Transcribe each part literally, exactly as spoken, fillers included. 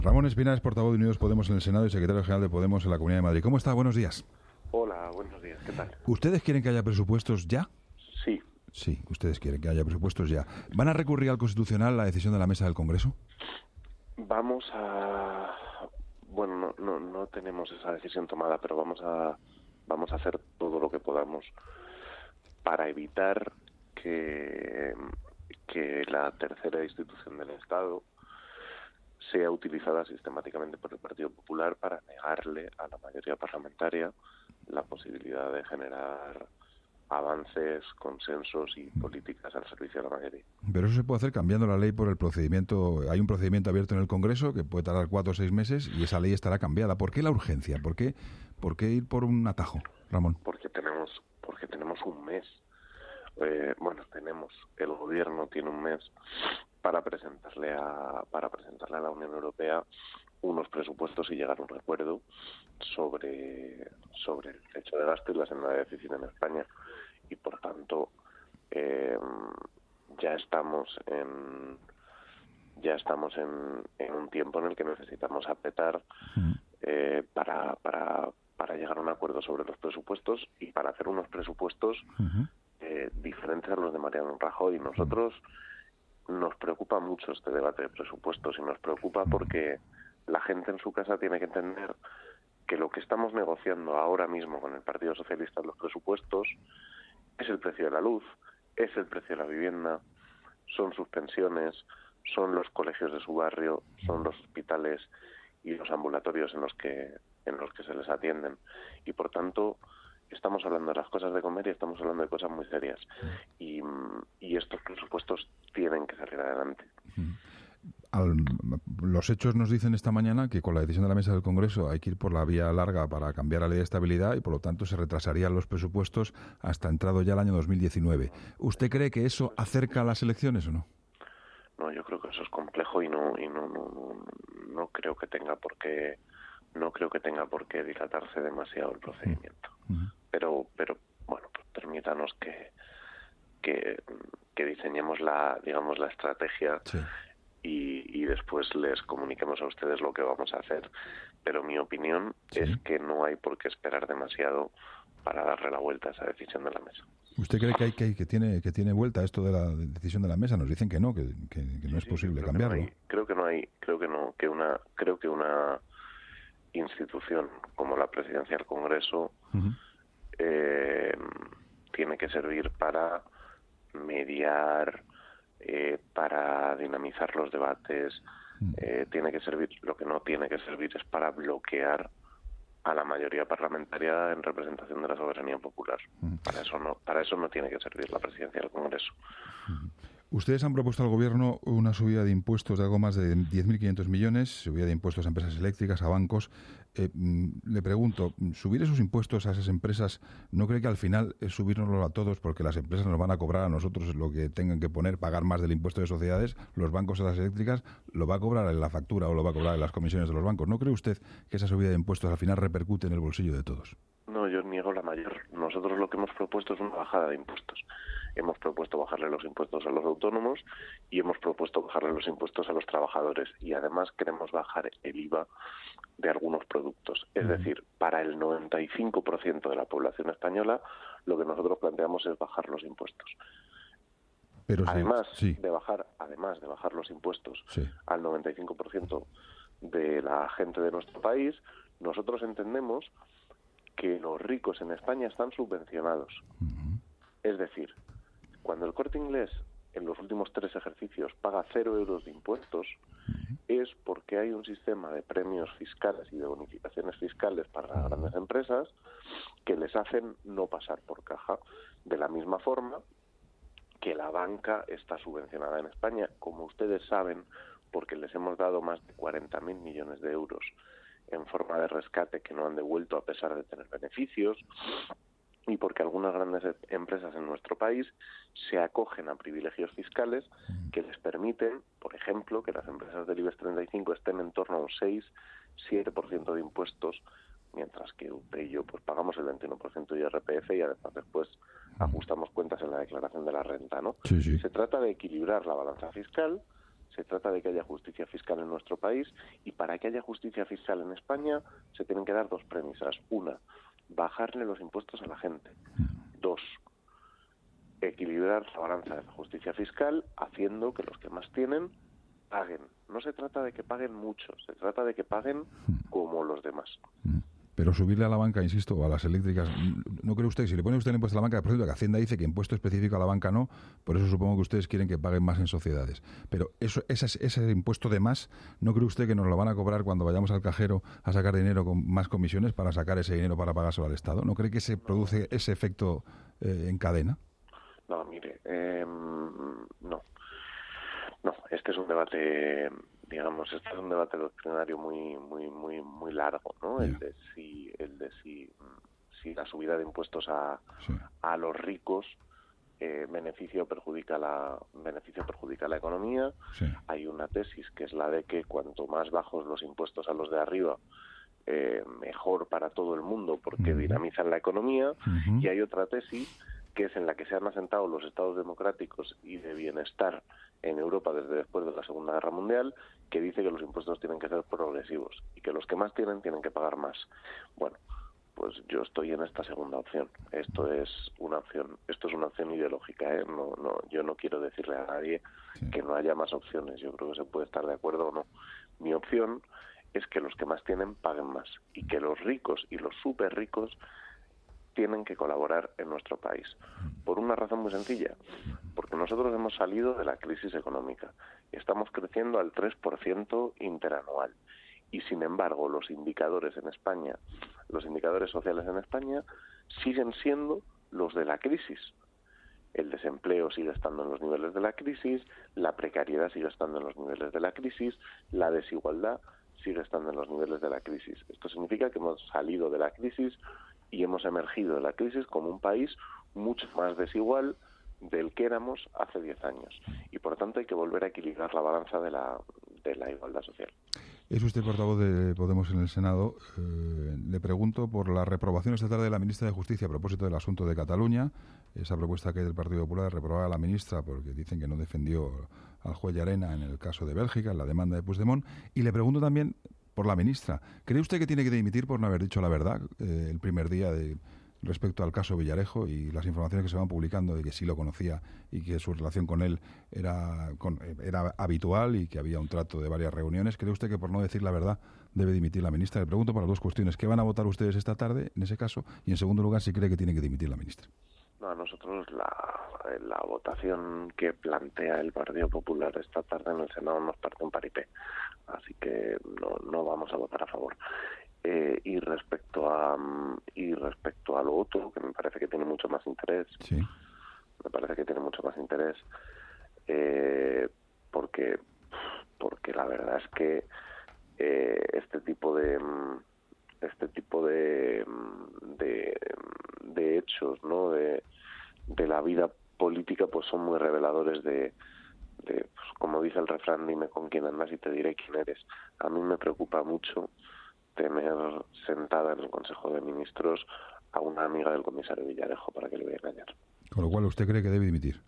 Ramón Espinar es portavoz de Unidos Podemos en el Senado y secretario general de Podemos en la Comunidad de Madrid. ¿Cómo está? Buenos días. Hola, buenos días. ¿Qué tal? ¿Ustedes quieren que haya presupuestos ya? Sí. Sí, ustedes quieren que haya presupuestos ya. ¿Van a recurrir al Constitucional la decisión de la mesa del Congreso? Vamos a... Bueno, no, no, no tenemos esa decisión tomada, pero vamos a, vamos a hacer todo lo que podamos para evitar que, que la tercera institución del Estado sea utilizada sistemáticamente por el Partido Popular para negarle a la mayoría parlamentaria la posibilidad de generar avances, consensos y políticas al servicio de la mayoría. Pero eso se puede hacer cambiando la ley por el procedimiento. Hay un procedimiento abierto en el Congreso que puede tardar cuatro o seis meses y esa ley estará cambiada. ¿Por qué la urgencia? ¿Por qué, por qué ir por un atajo, Ramón? Porque tenemos, porque tenemos un mes. Eh, bueno, tenemos, el gobierno tiene un mes para presentarle a, para presentarle a la Unión Europea unos presupuestos y llegar a un acuerdo sobre, sobre el techo de gasto y la senda de déficit en España. Y por tanto, eh, ya estamos en ya estamos en, en un tiempo en el que necesitamos apretar eh, para, para, para llegar a un acuerdo sobre los presupuestos y para hacer unos presupuestos eh, diferentes a los de Mariano Rajoy. Nosotros nos preocupa mucho este debate de presupuestos y nos preocupa porque la gente en su casa tiene que entender que lo que estamos negociando ahora mismo con el Partido Socialista en los presupuestos es el precio de la luz, es el precio de la vivienda, son sus pensiones, son los colegios de su barrio, son los hospitales y los ambulatorios en los que en los que se les atienden. Y por tanto, estamos hablando de las cosas de comer y estamos hablando de cosas muy serias. Y, y estos presupuestos tienen que salir adelante. Al, los hechos nos dicen esta mañana que con la decisión de la mesa del Congreso hay que ir por la vía larga para cambiar la ley de estabilidad y por lo tanto se retrasarían los presupuestos hasta entrado ya el año dos mil diecinueve. ¿Usted cree que eso acerca a las elecciones o no? No, yo creo que eso es complejo y no y no no, no, no creo que tenga por qué no creo que tenga por qué dilatarse demasiado el procedimiento. Uh-huh. Pero pero bueno, pues permítanos que que que diseñemos la digamos la estrategia. Sí. Y, y después les comuniquemos a ustedes lo que vamos a hacer. Pero mi opinión sí. es que no hay por qué esperar demasiado para darle la vuelta a esa decisión de la mesa. ¿Usted cree que hay que, que tiene que tiene vuelta esto de la decisión de la mesa? Nos dicen que no, que, que, que no es posible sí, cambiarlo. Que no hay, creo que no hay, creo que no, que una, creo que una institución como la Presidencia del Congreso uh-huh. eh, tiene que servir para mediar. Eh, para dinamizar los debates, eh, tiene que servir, lo que no tiene que servir es para bloquear a la mayoría parlamentaria en representación de la soberanía popular. Para eso no, para eso no tiene que servir la presidencia del Congreso. Ustedes han propuesto al Gobierno una subida de impuestos de algo más de diez mil quinientos millones, subida de impuestos a empresas eléctricas, a bancos. Eh, le pregunto, ¿subir esos impuestos a esas empresas no cree que al final es subírnoslo a todos porque las empresas nos van a cobrar a nosotros lo que tengan que poner, pagar más del impuesto de sociedades, los bancos a las eléctricas lo va a cobrar en la factura o lo va a cobrar en las comisiones de los bancos? ¿No cree usted que esa subida de impuestos al final repercute en el bolsillo de todos? No, yo niego la mayor. Nosotros lo que hemos propuesto es una bajada de impuestos. Hemos propuesto bajarle los impuestos a los autónomos y hemos propuesto bajarle los impuestos a los trabajadores. Y además queremos bajar el I V A de algunos productos. Es decir, para el noventa y cinco por ciento de la población española, lo que nosotros planteamos es bajar los impuestos. Pero además sí, sí. de bajar, además de bajar los impuestos sí. al noventa y cinco por ciento de la gente de nuestro país, nosotros entendemos que los ricos en España están subvencionados. Uh-huh. Es decir, cuando el Corte Inglés en los últimos tres ejercicios paga cero euros de impuestos, uh-huh. es porque hay un sistema de premios fiscales y de bonificaciones fiscales para las grandes empresas que les hacen no pasar por caja. De la misma forma que la banca está subvencionada en España, como ustedes saben, porque les hemos dado más de cuarenta mil millones de euros en forma de rescate que no han devuelto a pesar de tener beneficios, y porque algunas grandes empresas en nuestro país se acogen a privilegios fiscales que les permiten, por ejemplo, que las empresas del IBEX treinta y cinco estén en torno a un seis siete por ciento de impuestos, mientras que usted y yo pues pagamos el veintiuno por ciento de I R P F y además después ajustamos cuentas en la declaración de la renta, ¿no? Sí, sí. Se trata de equilibrar la balanza fiscal, se se trata de que haya justicia fiscal en nuestro país, y para que haya justicia fiscal en España se tienen que dar dos premisas. Una, bajarle los impuestos a la gente. Dos, equilibrar la balanza de la justicia fiscal haciendo que los que más tienen paguen. No se trata de que paguen mucho, se trata de que paguen como los demás. Pero subirle a la banca, insisto, o a las eléctricas, ¿no cree usted que si le pone usted el impuesto a la banca, por cierto, que Hacienda dice que impuesto específico a la banca no, por eso supongo que ustedes quieren que paguen más en sociedades? Pero eso, ese, ese impuesto de más, ¿no cree usted que nos lo van a cobrar cuando vayamos al cajero a sacar dinero con más comisiones para sacar ese dinero para pagárselo al Estado? ¿No cree que se produce ese efecto eh, en cadena? No, mire, eh, no. No, este es un debate, digamos, este es un debate doctrinario muy, muy, muy, muy largo, ¿no? Yeah. El de si, el de si, si la subida de impuestos a, sí. a los ricos eh, beneficia o perjudica la, beneficia o perjudica la economía. Sí. Hay una tesis que es la de que cuanto más bajos los impuestos a los de arriba, eh, mejor para todo el mundo, porque uh-huh. dinamizan la economía. Uh-huh. Y hay otra tesis que es en la que se han asentado los estados democráticos y de bienestar en Europa desde después de la Segunda Guerra Mundial, que dice que los impuestos tienen que ser progresivos y que los que más tienen tienen que pagar más. Bueno, pues yo estoy en esta segunda opción. Esto es una opción, esto es una opción ideológica, ¿eh? No, no, yo no quiero decirle a nadie sí. que no haya más opciones. Yo creo que se puede estar de acuerdo o no. Mi opción es que los que más tienen paguen más y que los ricos y los súper ricos tienen que colaborar en nuestro país. Por una razón muy sencilla, porque nosotros hemos salido de la crisis económica y estamos creciendo al tres por ciento interanual. Y sin embargo, los indicadores en España, los indicadores sociales en España, siguen siendo los de la crisis. El desempleo sigue estando en los niveles de la crisis, la precariedad sigue estando en los niveles de la crisis, la desigualdad sigue estando en los niveles de la crisis. Esto significa que hemos salido de la crisis y hemos emergido de la crisis como un país mucho más desigual del que éramos hace diez años. Y por tanto hay que volver a equilibrar la balanza de la, de la igualdad social. Es usted portavoz de Podemos en el Senado. Eh, le pregunto por la reprobación esta tarde de la ministra de Justicia a propósito del asunto de Cataluña. Esa propuesta que hay del Partido Popular de reprobar a la ministra porque dicen que no defendió al juez Llarena en el caso de Bélgica, en la demanda de Puigdemont. Y le pregunto también por la ministra. ¿Cree usted que tiene que dimitir por no haber dicho la verdad eh, el primer día de, respecto al caso Villarejo y las informaciones que se van publicando de que sí lo conocía y que su relación con él era, con, era habitual y que había un trato de varias reuniones? ¿Cree usted que por no decir la verdad debe dimitir la ministra? Le pregunto para dos cuestiones. ¿Qué van a votar ustedes esta tarde en ese caso? Y en segundo lugar, si cree que tiene que dimitir la ministra. No, a nosotros la, la votación que plantea el Partido Popular esta tarde en el Senado nos parte un paripé, así que no, no vamos a votar a favor. Eh, y respecto a y respecto a lo otro, que me parece que tiene mucho más interés, sí. me parece que tiene mucho más interés, eh, porque porque la verdad es que eh, este tipo de este tipo de de, de hechos, ¿no? de de la vida política, pues son muy reveladores de, de pues, como dice el refrán, dime con quién andas y te diré quién eres. A mí me preocupa mucho tener sentada en el Consejo de Ministros a una amiga del comisario Villarejo, para que le voy a engañar. Con lo cual, ¿usted cree que debe dimitir?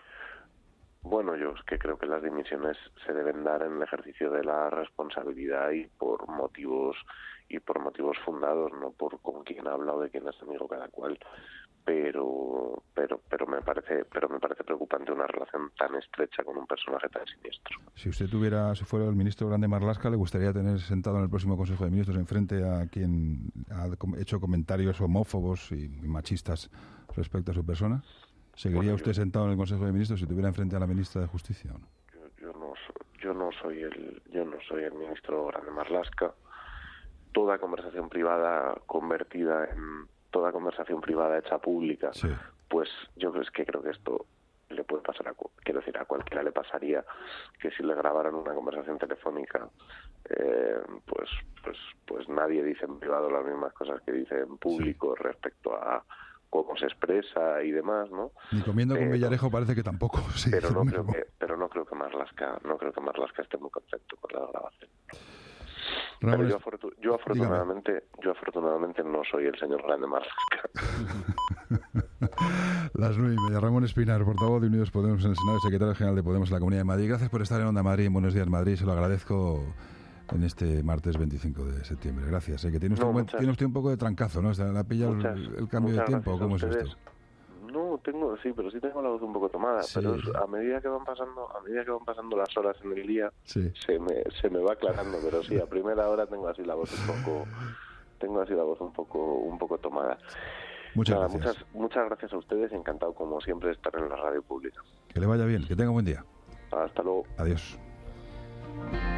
Bueno, yo es que creo que las dimisiones se deben dar en el ejercicio de la responsabilidad y por motivos y por motivos fundados, no por con quién habla o de quién es amigo cada cual. Pero, pero, pero me parece, pero me parece preocupante una relación tan estrecha con un personaje tan siniestro. Si usted tuviera, si fuera el ministro Grande Marlaska, ¿le gustaría tener sentado en el próximo Consejo de Ministros enfrente a quien ha hecho comentarios homófobos y machistas respecto a su persona? ¿Seguiría bueno, usted yo, sentado en el Consejo de Ministros si tuviera enfrente a la ministra de Justicia o no? Yo, yo no, yo no soy el, yo no soy el ministro Grande Marlaska. Toda conversación privada convertida en toda conversación privada hecha pública, sí. Pues yo creo que creo que esto le puede pasar a, quiero decir, a cualquiera le pasaría que si le grabaran una conversación telefónica, eh, pues, pues, pues nadie dice en privado las mismas cosas que dice en público, sí. Respecto a cómo se expresa y demás, ¿no? Ni comiendo con eh, Villarejo parece que tampoco. Sí, pero no creo que, pero no creo que Marlaska, no creo que Marlaska esté muy contento con la grabación. Ramón, Pero yo, afortu yo afortunadamente yo afortunadamente no soy el señor Grande Marlaska. Las nueve y media. Ramón Espinar, portavoz de Unidos Podemos en el Senado y secretario general de Podemos en la Comunidad de Madrid. Gracias por estar en Onda Madrid. Buenos días, Madrid. Se lo agradezco en este martes veinticinco de septiembre. Gracias. ¿eh? Que tiene usted, No, un buen, muchas, tiene usted un poco de trancazo, ¿no? ¿La pilla muchas, el, el cambio de tiempo? ¿Cómo es esto? No, tengo, sí, pero sí tengo la voz un poco tomada. Sí. Pero a medida que van pasando, a medida que van pasando las horas en el día, sí. se me se me va aclarando. Pero sí, a primera hora tengo así la voz un poco, tengo así la voz un poco, un poco tomada. Muchas Nada, gracias. Muchas, muchas gracias a ustedes. Encantado como siempre de estar en la radio pública. Que le vaya bien. Que tenga un buen día. Hasta luego. Adiós.